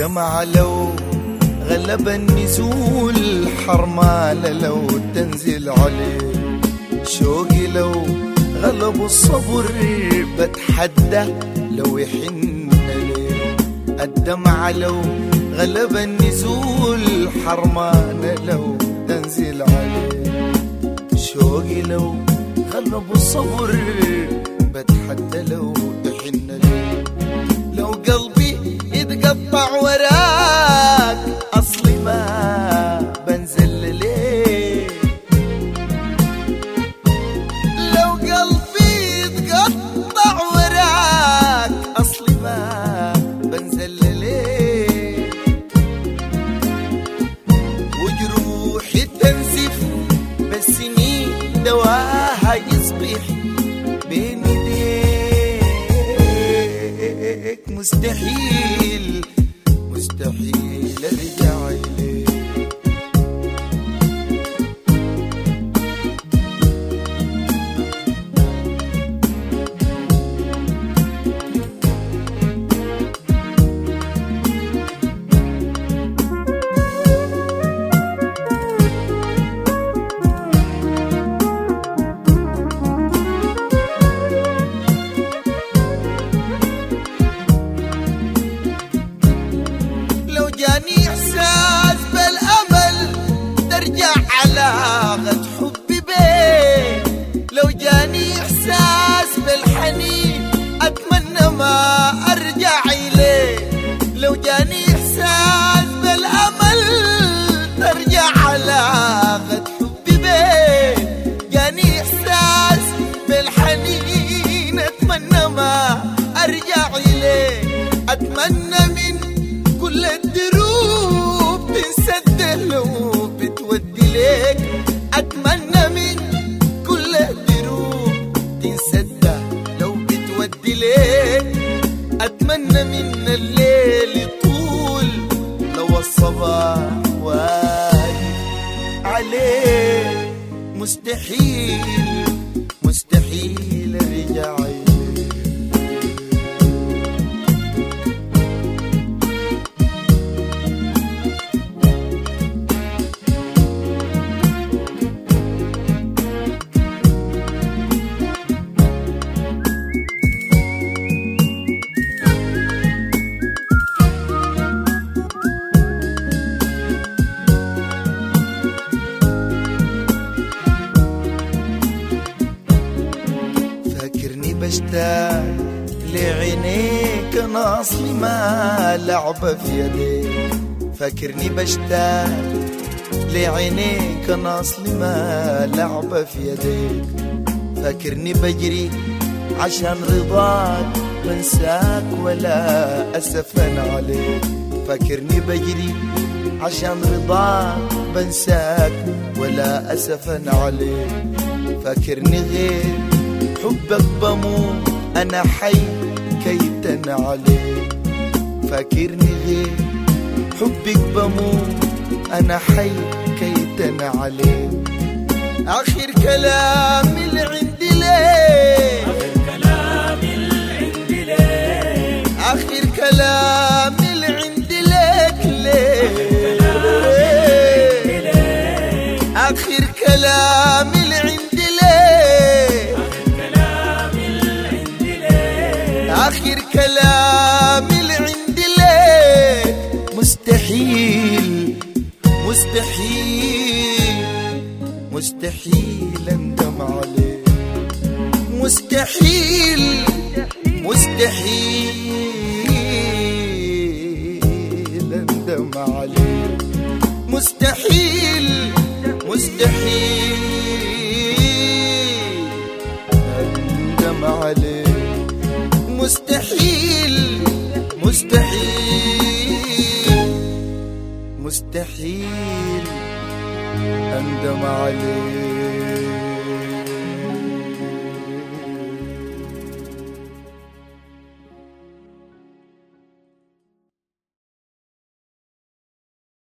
الدمعة لو غلب النزول حرمانة لو تنزل عليه، شوقي لو غلب الصبر بتحدى لو يحن ليه. الدمعة لو غلب النزول حرمانة لو تنزل عليه، شوقي لو غلب الصبر بتحدى لو يحن ليه. لو قلبي يتقطع وراك أصلي ما بنزل ليه. لو قلبي يتقطع وراك أصلي ما بنزل ليه. وجروحي تنزف بس مين دواها يصبح بين ايديك. مستحيل مستحيل ارجع اليك. جاني إحساس بالأمل ترجع علاقة حبي بيه. لو جاني إحساس بالحنين أتمنى ما أرجع إليه. لو جاني إحساس بالأمل ترجع علاقة حبي بيه. جاني إحساس بالحنين أتمنى ما أرجع إليه. أتمنى من كل الدروب تنسد لو بتودي ليك. أتمنى من كل الدروب تنسد لو بتودي ليك. أتمنى من الليل يطول لو الصباح واقف عليك. مستحيل مستحيل ارجع إليك. بشتاق لعينيك أنا أصلي ما لعبة في يديك. فاكرني بشتاق لعينيك أنا أصلي ما لعبة في يديك. فاكرني بجري عشان رضاك بنساك ولا أسفن عليك. فاكرني بجري عشان رضاك بنساك ولا أسفن عليك. فاكرني غير حبك بموت أنا حي كيتن عليك. فاكرني غير حبك بموت أنا حي كيتن عليك. آخر كلامي اللي عندي ليك. آخر كلامي اللي عندي ليك ليك. آخر كلامي اللي عندي ليك. آخر كلامي اللي عندي ليك. مستحيل مستحيل مستحيل اندم عليك. مستحيل مستحيل اندم عليك. مستحيل مستحيل اندم عليك. مستحيل مستحيل مستحيل أندم عليك.